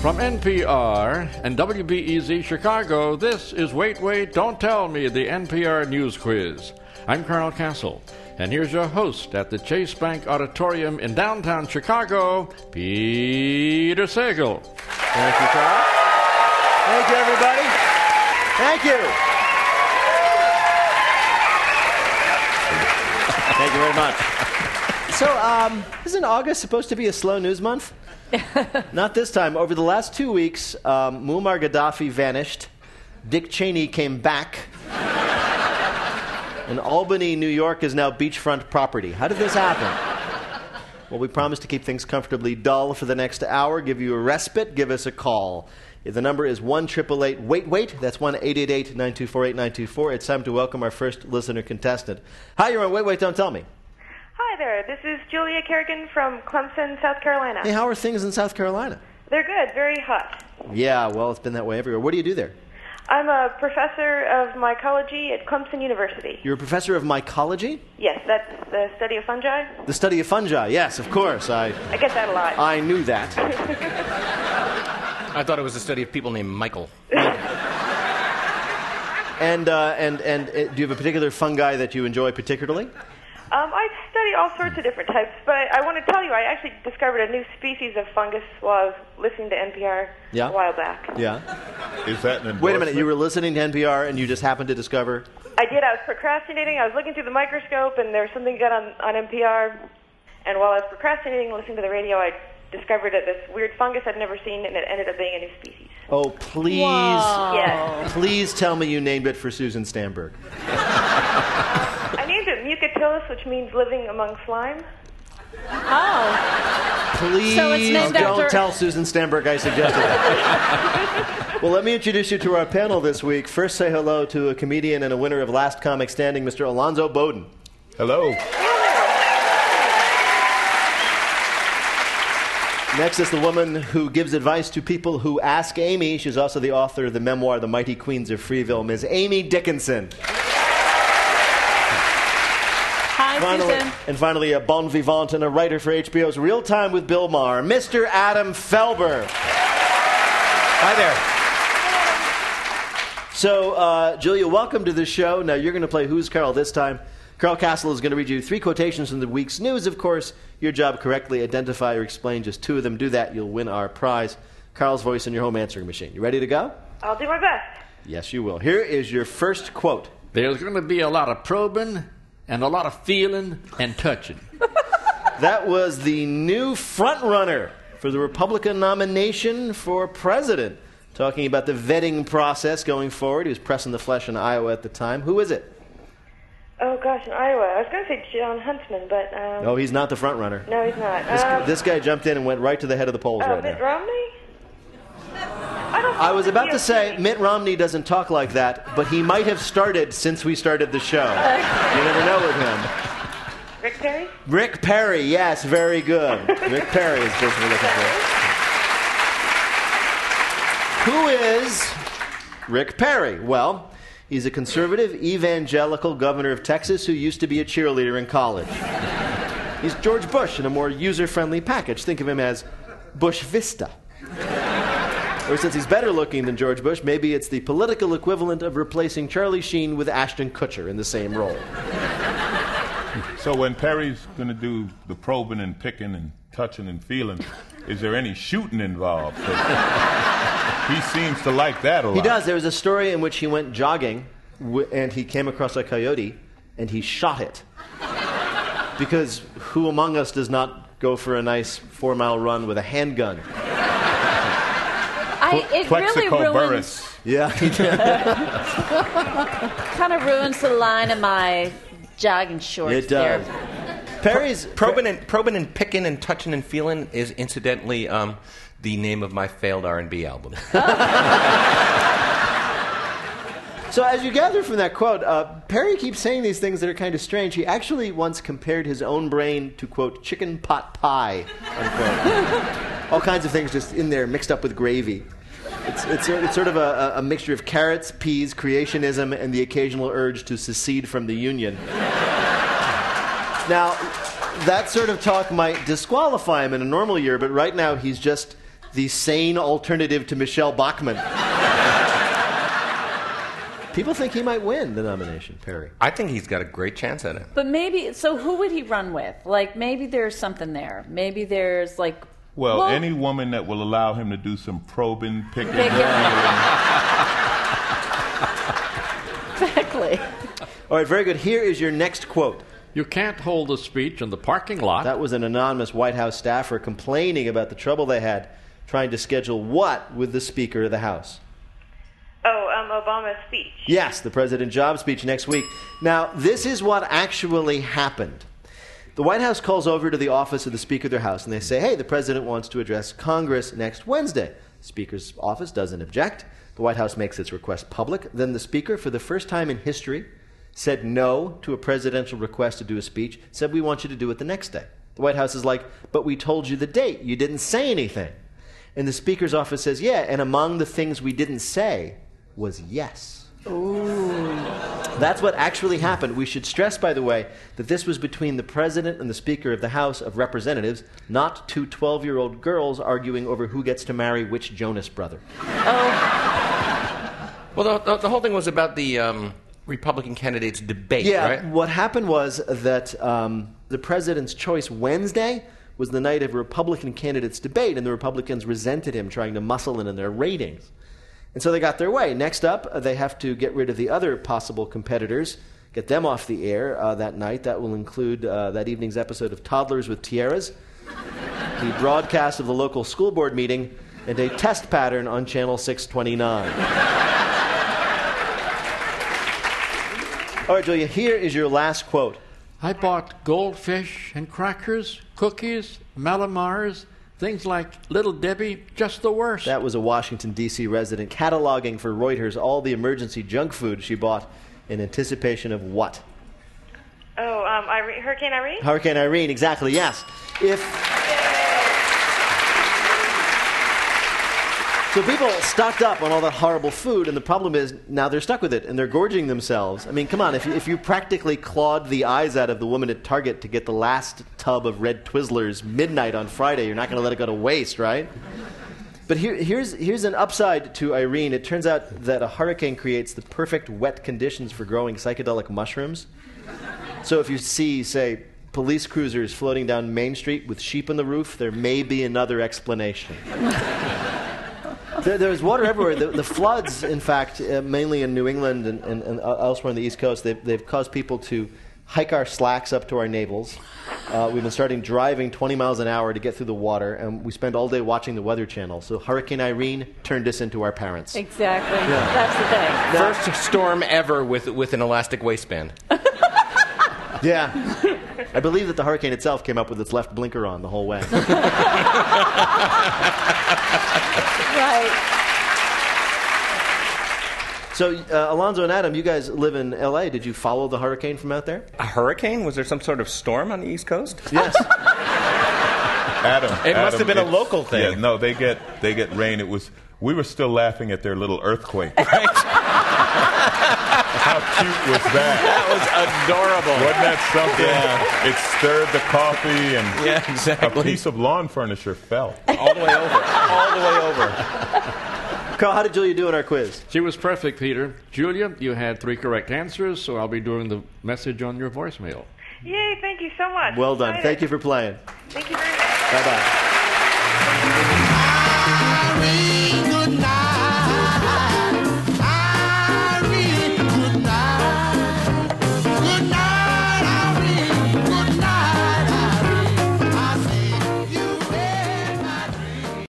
From NPR and WBEZ Chicago, this is Wait, Wait, Don't Tell Me, the NPR News Quiz. I'm Carl Castle, and here's your host at the Chase Bank Auditorium in downtown Chicago, Peter Sagal. Thank you, Carl. Thank you, everybody. Thank you. Thank you very much. So, isn't August supposed to be a slow news month? Not this time. Over the last 2 weeks, Muammar Gaddafi vanished, Dick Cheney came back, and Albany, New York is now beachfront property. How did this happen? Well, we promised to keep things comfortably dull for the next hour, give you a respite, give us a call. The number is 1-888-WAIT-WAIT. That's 1-888-924-8924. It's time to welcome our first listener contestant. Hi, you're on Wait, Wait, Don't Tell Me. Hi there, this is Julia Kerrigan from Clemson, South Carolina. Hey, how are things in South Carolina? They're good, very hot. Yeah, well, it's been that way everywhere. What do you do there? I'm a professor of mycology at Clemson University. You're a professor of mycology? Yes, that's the study of fungi. The study of fungi, yes, of course. I get that a lot. I knew that. I thought it was the study of people named Michael. And do you have a particular fungi that you enjoy particularly? I study all sorts of different types, but I want to tell you, I actually discovered a new species of fungus while I was listening to NPR a while back. Yeah. Is that an endorsement? Wait a minute, you were listening to NPR and you just happened to discover? I did. I was procrastinating. I was looking through the microscope, and there was something good on NPR. And while I was procrastinating and listening to the radio, I discovered that this weird fungus I'd never seen, and it ended up being a new species. Oh, please. Yes. Please tell me you named it for Susan Stamberg. I named it Mucotillus, which means living among slime. Oh. Please So it's named don't after... tell Susan Stamberg I suggested that. Well, let me introduce you to our panel this week. First, say hello to a comedian and a winner of Last Comic Standing, Mr. Alonzo Bowden. Hello. Next is the woman who gives advice to people who ask Amy. She's also the author of the memoir, The Mighty Queens of Freeville, Ms. Amy Dickinson. Hi, Susan. And finally, a bon vivant and a writer for HBO's Real Time with Bill Maher, Mr. Adam Felber. Hi there. So, Julia, welcome to the show. Now, you're going to play Who's Carl this time. Carl Castle is going to read you 3 quotations from the week's news, of course. Your job, correctly identify or explain just 2 of them. Do that, you'll win our prize. Carl's voice in your home answering machine. You ready to go? I'll do my best. Yes, you will. Here is your first quote. There's going to be a lot of probing and a lot of feeling and touching. That was the new front-runner for the Republican nomination for president, talking about the vetting process going forward. He was pressing the flesh in Iowa at the time. Who is it? Oh, gosh, in Iowa. I was going to say John Huntsman, but... No, he's not the front-runner. No, he's not. This guy jumped in and went right to the head of the polls right Mitt now. Romney? I was about to say, Mitt Romney doesn't talk like that, but he might have started since we started the show. You never know with him. Rick Perry? Rick Perry, yes, very good. Rick Perry is just what we're looking for. Who is Rick Perry? Well, he's a conservative, evangelical governor of Texas who used to be a cheerleader in college. He's George Bush in a more user-friendly package. Think of him as Bush Vista. Or since he's better looking than George Bush, maybe it's the political equivalent of replacing Charlie Sheen with Ashton Kutcher in the same role. So when Perry's going to do the probing and picking and touching and feeling, is there any shooting involved? 'Cause he seems to like that a lot. He does. There was a story in which he went jogging and he came across a coyote and he shot it. Because who among us does not go for a nice 4-mile run with a handgun? It really ruins... Burris. Yeah, he did. Kind of ruins the line of my jogging shorts. It does. There. Perry's... Probing and picking and touching and feeling is incidentally the name of my failed R&B album. So as you gather from that quote, Perry keeps saying these things that are kind of strange. He actually once compared his own brain to, quote, chicken pot pie, unquote. All kinds of things just in there mixed up with gravy. It's sort of a mixture of carrots, peas, creationism, and the occasional urge to secede from the Union. Now, that sort of talk might disqualify him in a normal year, but right now he's just the sane alternative to Michelle Bachmann. People think he might win the nomination, Perry. I think he's got a great chance at it. But maybe, so who would he run with? Like, maybe there's something there. Maybe there's, like... Well, any woman that will allow him to do some probing, picking. Exactly. All right, very good. Here is your next quote. You can't hold a speech in the parking lot. That was an anonymous White House staffer complaining about the trouble they had trying to schedule what with the Speaker of the House? Obama's speech. Yes, the President's job speech next week. Now, this is what actually happened. The White House calls over to the office of the Speaker of their House, and they say, hey, the President wants to address Congress next Wednesday. The Speaker's office doesn't object. The White House makes its request public. Then the Speaker, for the first time in history, said no to a presidential request to do a speech, said, we want you to do it the next day. The White House is like, but we told you the date. You didn't say anything. And the Speaker's office says, yeah, and among the things we didn't say was yes. Ooh. That's what actually happened. We should stress, by the way, that this was between the President and the Speaker of the House of Representatives, not two 12-year-old girls arguing over who gets to marry which Jonas brother. Oh. Well, the whole thing was about the Republican candidates' debate, right? Yeah, what happened was that the President's choice Wednesday was the night of a Republican candidates' debate, and the Republicans resented him trying to muscle in their ratings. And so they got their way. Next up, they have to get rid of the other possible competitors, get them off the air that night. That will include that evening's episode of Toddlers with Tiaras, the broadcast of the local school board meeting, and a test pattern on Channel 629. All right, Julia, here is your last quote. I bought goldfish and crackers, cookies, Malamars, things like Little Debbie, just the worst. That was a Washington, D.C. resident cataloging for Reuters all the emergency junk food she bought in anticipation of what? Hurricane Irene? Hurricane Irene, exactly, yes. So people stocked up on all that horrible food, and the problem is now they're stuck with it, and they're gorging themselves. I mean, come on, if you practically clawed the eyes out of the woman at Target to get the last tub of red Twizzlers midnight on Friday, you're not going to let it go to waste, right? But here's an upside to Irene. It turns out that a hurricane creates the perfect wet conditions for growing psychedelic mushrooms. So if you see, say, police cruisers floating down Main Street with sheep on the roof, there may be another explanation. There's water everywhere. The floods, in fact, mainly in New England and elsewhere on the East Coast, they've caused people to hike our slacks up to our navels. We've been starting driving 20 miles an hour to get through the water, and we spend all day watching the Weather Channel. So Hurricane Irene turned us into our parents. Exactly. Yeah. That's the thing. First storm ever with an elastic waistband. Yeah. I believe that the hurricane itself came up with its left blinker on the whole way. Right. So, Alonzo and Adam, you guys live in L.A. Did you follow the hurricane from out there? A hurricane? Was there some sort of storm on the East Coast? Yes. It must have been a local thing. Yeah, no, they get rain. We were still laughing at their little earthquake. Right. How cute was that? That was adorable. Wasn't that something? Yeah. It stirred the coffee, and exactly. a piece of lawn furniture fell. All the way over. All the way over. Carl, how did Julia do in our quiz? She was perfect, Peter. Julia, you had 3 correct answers, so I'll be doing the message on your voicemail. Yay, thank you so much. Well done. Thank you for playing. Thank you very much. Bye-bye.